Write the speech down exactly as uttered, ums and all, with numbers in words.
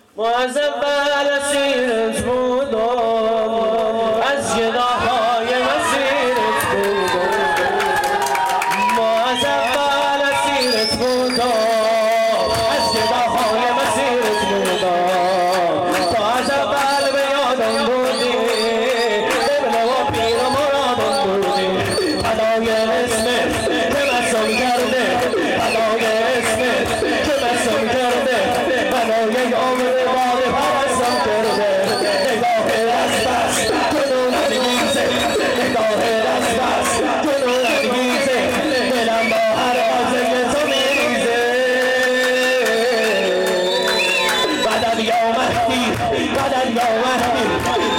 ما از اول اسیرت بودم، از گناههای مسیرت بودم. ما از اول اسیرت بودم، از گناههای مسیرت بودم. تا از اول به یادم بودی، ابن و پیر و مرادم بودی. فدای اسمت که مسم کرده، فدای اسمت که مسم کرده، فدای عمر بار پرستم کرده. نگاه از بس جنون انگیزه، نگاه از بس جنون انگیزه، دلم با هر آزه تو میریزه. مدد یا مهدی، مدد یا مهدی،